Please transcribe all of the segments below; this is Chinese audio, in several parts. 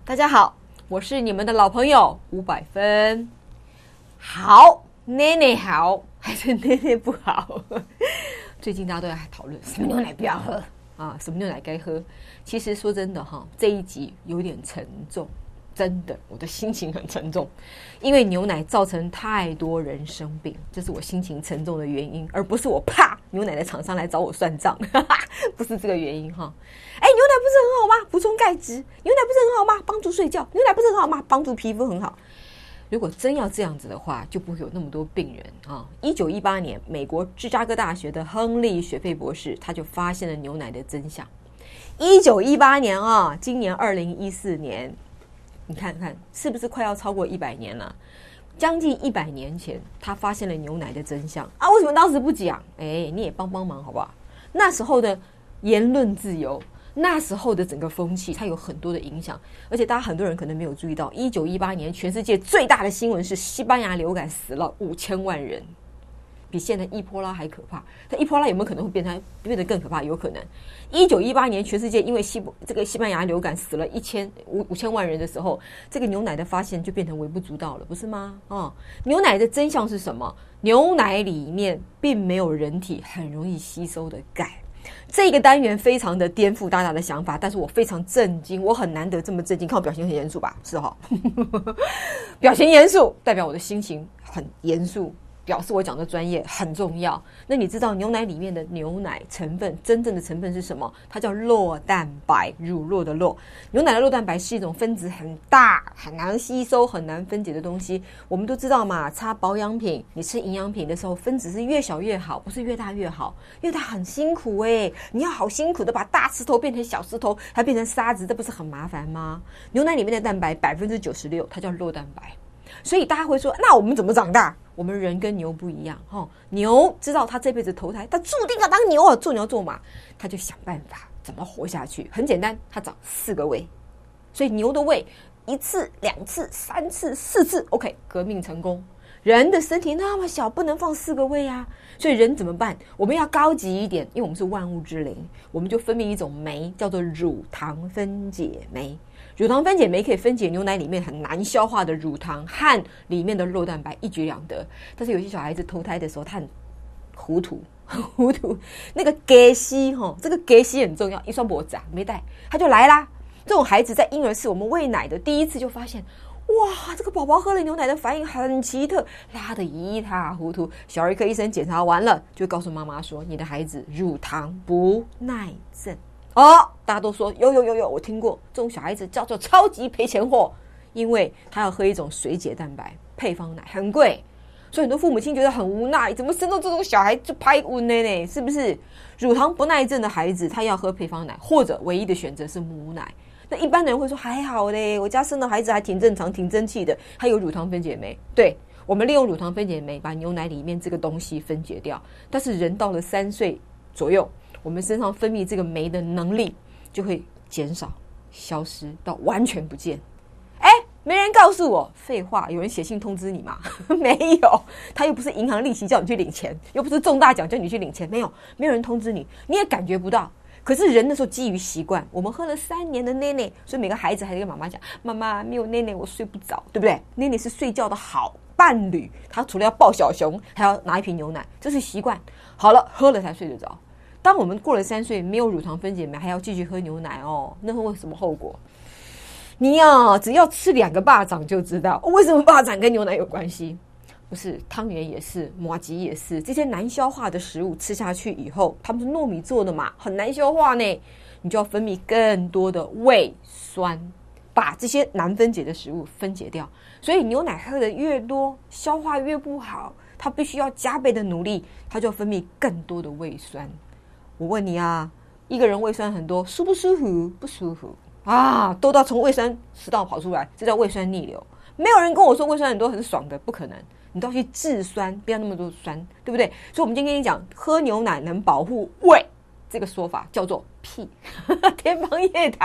大家好，我是你们的老朋友500分。好，奶奶好还是奶奶不好？最近大家都在讨论什么牛奶不要喝啊，什么牛奶该喝。其实说真的哈，这一集有点沉重，真的，我的心情很沉重，因为牛奶造成太多人生病，这是我心情沉重的原因，而不是我怕牛奶的厂商来找我算账，不是这个原因哈。牛奶不是很好吗？补充钙质。牛奶不是很好吗？帮助睡觉。牛奶不是很好吗？帮助皮肤很好。如果真要这样子的话，就不会有那么多病人啊。1918年，美国芝加哥大学的亨利·雪费博士，他就发现了牛奶的真相。1918年啊，今年2014年，你看看是不是快要超过100年了？将近100年前，他发现了牛奶的真相啊！为什么当时不讲？你也帮帮忙好不好？那时候的言论自由，那时候的整个风气，它有很多的影响，而且大家很多人可能没有注意到，1918年全世界最大的新闻是西班牙流感死了5000万人，比现在伊波拉还可怕。但伊波拉有没有可能会变得更可怕？有可能。1918年全世界因为这个西班牙流感死了5000万人的时候，这个牛奶的发现就变成微不足道了，不是吗？牛奶的真相是什么？牛奶里面并没有人体很容易吸收的钙。这个单元非常的颠覆大家的想法，但是我非常震惊，我很难得这么震惊，看我表情很严肃吧？是哈，表情严肃代表我的心情很严肃，表示我讲的专业很重要。那你知道牛奶里面的牛奶成分真正的成分是什么？它叫酪蛋白，乳酪的酪。牛奶的酪蛋白是一种分子很大、很难吸收、很难分解的东西。我们都知道嘛，擦保养品、你吃营养品的时候，分子是越小越好，不是越大越好，因为它很辛苦你要好辛苦的把大石头变成小石头，还变成沙子，这不是很麻烦吗？牛奶里面的蛋白96%，它叫酪蛋白。所以大家会说，那我们怎么长大？我们人跟牛不一样牛知道他这辈子投胎，他注定要当牛做牛做马，他就想办法怎么活下去。很简单，他长4个胃，所以牛的胃1次、2次、3次、4次 ，OK， 革命成功。人的身体那么小，不能放4个胃啊，所以人怎么办？我们要高级一点，因为我们是万物之灵，我们就分泌一种酶，叫做乳糖分解酶。乳糖分解酶可以分解牛奶里面很难消化的乳糖和里面的酪蛋白，一举两得。但是有些小孩子投胎的时候，他很糊涂，那个给息这个给息很重要，一双脖子没带，他就来啦。这种孩子在婴儿室，我们喂奶的第一次就发现，哇，这个宝宝喝了牛奶的反应很奇特，拉得一塌糊涂。小儿科医生检查完了，就告诉妈妈说，你的孩子乳糖不耐症。大家都说有，我听过这种小孩子叫做超级赔钱货，因为他要喝一种水解蛋白配方奶，很贵，所以很多父母亲觉得很无奈，怎么生到这种小孩就拍温呢？是不是？乳糖不耐症的孩子，他要喝配方奶，或者唯一的选择是母奶。那一般人会说还好嘞，我家生的孩子还挺正常，挺争气的，还有乳糖分解酶。对，我们利用乳糖分解酶把牛奶里面这个东西分解掉，但是人到了3岁左右，我们身上分泌这个酶的能力就会减少、消失到完全不见。没人告诉我，废话，有人写信通知你吗？没有，他又不是银行利息叫你去领钱，又不是中大奖叫你去领钱，没有人通知你，你也感觉不到。可是人那时候基于习惯，我们喝了3年的奶奶，所以每个孩子还跟妈妈讲，妈妈没有奶奶我睡不着，对不对？奶奶是睡觉的好伴侣，他除了要抱小熊，还要拿一瓶牛奶，这是习惯。好了，喝了才睡得着。当我们过了3岁，没有乳糖分解酶，还要继续喝牛奶那会什么后果？你只要吃2个巴掌就知道为什么巴掌跟牛奶有关系。不是，汤圆也是，麻糬也是，这些难消化的食物吃下去以后，它们是糯米做的嘛，很难消化呢，你就要分泌更多的胃酸，把这些难分解的食物分解掉。所以牛奶喝的越多，消化越不好，它必须要加倍的努力，它就要分泌更多的胃酸。我问你一个人胃酸很多，舒不舒服？不舒服都到从胃酸食道跑出来，这叫胃酸逆流。没有人跟我说胃酸很多很爽的，不可能，你都要去制酸，不要那么多酸，对不对？所以我们今天跟你讲，喝牛奶能保护胃这个说法叫做屁，天方夜谭。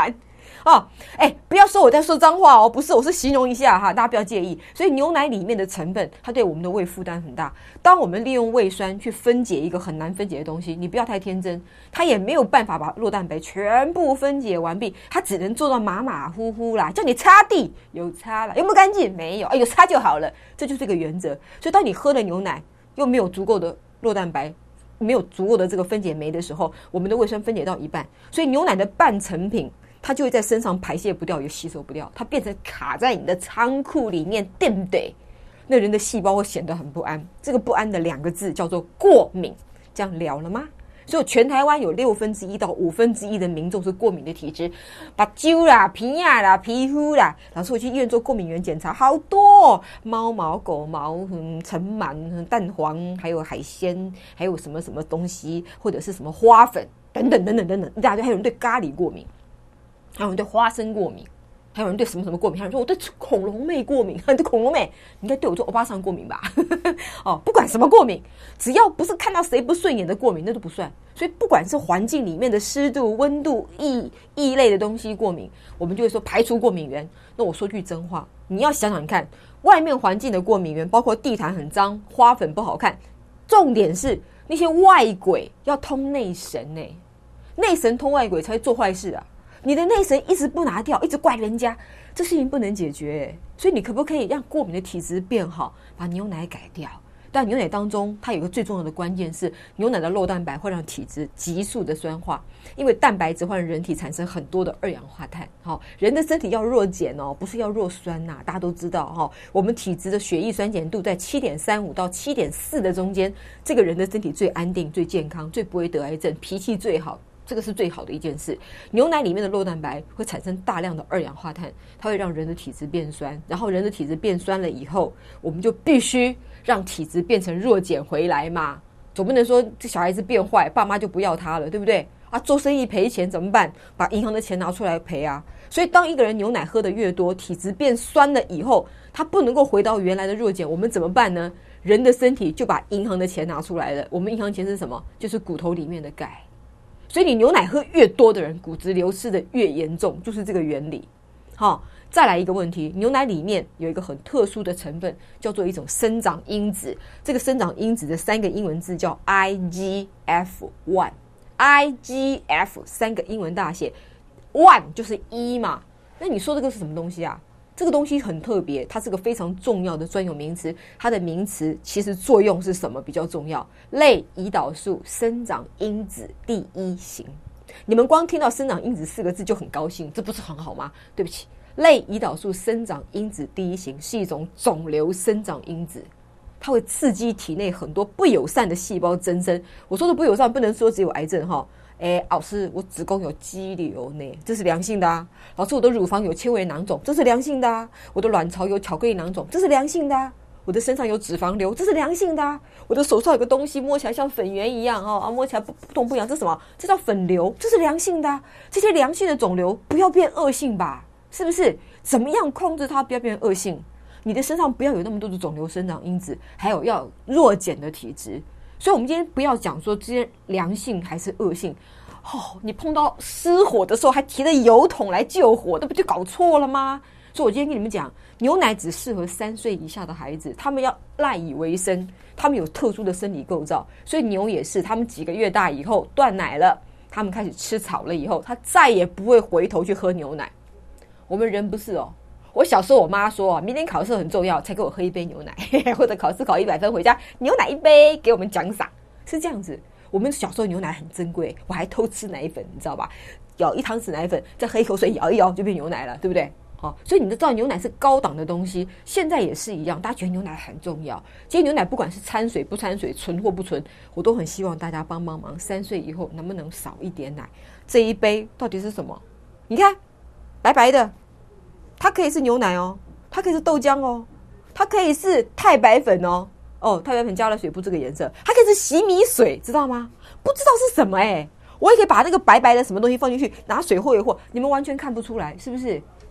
哦，不要说我在说脏话哦，不是，我是形容一下哈，大家不要介意。所以牛奶里面的成分，它对我们的胃负担很大。当我们利用胃酸去分解一个很难分解的东西，你不要太天真，它也没有办法把酪蛋白全部分解完毕，它只能做到马马虎虎啦。叫你擦地，有擦了，有没有干净？没有，有擦就好了，这就是这个原则。所以当你喝了牛奶又没有足够的酪蛋白，没有足够的这个分解酶的时候，我们的胃酸分解到一半，所以牛奶的半成品它就会在身上排泄不掉，也吸收不掉，它变成卡在你的仓库里面，对不对？那人的细胞会显得很不安，这个不安的2个字叫做过敏。这样了了吗？所以全台湾有1/6到1/5的民众是过敏的体质，把揪啦、皮呀啦、皮肤啦。老师我去医院做过敏原检查，好多哦，猫毛、狗毛、尘螨、蛋黄，还有海鲜，还有什么什么东西，或者是什么花粉等等等等等等，一大堆。还有人对咖喱过敏，还有人对花生过敏，还有人对什么什么过敏，还有人说我对恐龙妹过敏，对恐龙妹，你应该对我做欧巴桑过敏吧？哦，不管什么过敏，只要不是看到谁不顺眼的过敏，那都不算。所以不管是环境里面的湿度、温度、异类的东西过敏，我们就会说排除过敏源。那我说句真话，你要想想看，外面环境的过敏源，包括地毯很脏、花粉不好看，重点是那些外鬼要通内神欸，内神通外鬼才会做坏事啊。你的内神一直不拿掉，一直怪人家，这事情不能解决所以你可不可以让过敏的体质变好，把牛奶改掉？但牛奶当中它有一个最重要的关键是，牛奶的酪蛋白会让体质急速的酸化，因为蛋白质会让人体产生很多的二氧化碳。人的身体要弱碱不是要弱酸大家都知道我们体质的血液酸碱度在 7.35 到 7.4 的中间，这个人的身体最安定、最健康、最不会得癌症、脾气最好。这个是最好的一件事。牛奶里面的酪蛋白会产生大量的二氧化碳，它会让人的体质变酸，然后人的体质变酸了以后，我们就必须让体质变成弱碱回来嘛，总不能说这小孩子变坏，爸妈就不要他了，对不对？做生意赔钱怎么办？把银行的钱拿出来赔啊！所以当一个人牛奶喝得越多，体质变酸了以后，他不能够回到原来的弱碱，我们怎么办呢？人的身体就把银行的钱拿出来了。我们银行钱是什么？就是骨头里面的钙。所以你牛奶喝越多的人，骨质流失的越严重，就是这个原理。再来一个问题，牛奶里面有一个很特殊的成分，叫做一种生长因子。这个生长因子的3个英文字叫 IGF-1，IGF 3个英文大写，1就是1嘛。那你说这个是什么东西啊？这个东西很特别，它是个非常重要的专有名词。它的名词其实作用是什么比较重要？类胰岛素生长因子第1型。你们光听到生长因子4个字就很高兴，这不是很好吗？对不起，类胰岛素生长因子第1型是一种肿瘤生长因子，它会刺激体内很多不友善的细胞增生。我说的不友善不能说只有癌症老师我子宫有肌瘤呢，这是良性的啊。老师我的乳房有纤维囊肿，这是良性的啊。我的卵巢有巧克力囊肿，这是良性的啊。我的身上有脂肪瘤，这是良性的啊。我的手上有个东西摸起来像粉圆一样摸起来不痛不痒，这是什么？这叫粉瘤，这是良性的啊。这些良性的肿瘤不要变恶性吧，是不是？怎么样控制它不要变恶性？你的身上不要有那么多的肿瘤生长因子，还有要弱碱的体质。所以我们今天不要讲说这些良性还是恶性你碰到失火的时候还提着油桶来救火，那不就搞错了吗？所以我今天跟你们讲，牛奶只适合3岁以下的孩子，他们要赖以为生，他们有特殊的生理构造。所以牛也是，他们几个月大以后断奶了，他们开始吃草了以后，他再也不会回头去喝牛奶。我们人不是我小时候我妈说明天考试很重要，才给我喝一杯牛奶或者考试考100分回家牛奶一杯给我们奖赏，是这样子。我们小时候牛奶很珍贵，我还偷吃奶粉，你知道吧？舀1汤匙奶粉，再喝一口水摇一摇就变牛奶了，对不对？所以你都知道牛奶是高档的东西，现在也是一样，大家觉得牛奶很重要。其实牛奶不管是掺水不掺水，纯或不纯，我都很希望大家帮忙，3岁以后能不能少一点奶？这一杯到底是什么？你看白白的，它可以是牛奶它可以是豆浆它可以是太白粉太白粉加了水不这个颜色，它可以是洗米水，知道吗？不知道是什么我也可以把那个白白的什么东西放进去，拿水和一和，你们完全看不出来，是不是？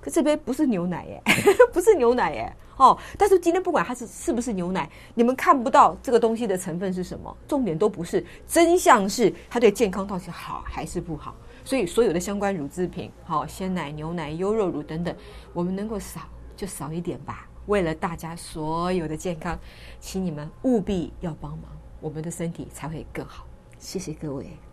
可这杯不是牛奶耶，不是牛奶耶。但是今天不管它是不是牛奶，你们看不到这个东西的成分是什么，重点都不是，真相是它对健康到底好还是不好。所以所有的相关乳制品，鲜奶、牛奶、优酪乳等等，我们能够少就少一点吧。为了大家所有的健康，请你们务必要帮忙，我们的身体才会更好。谢谢各位。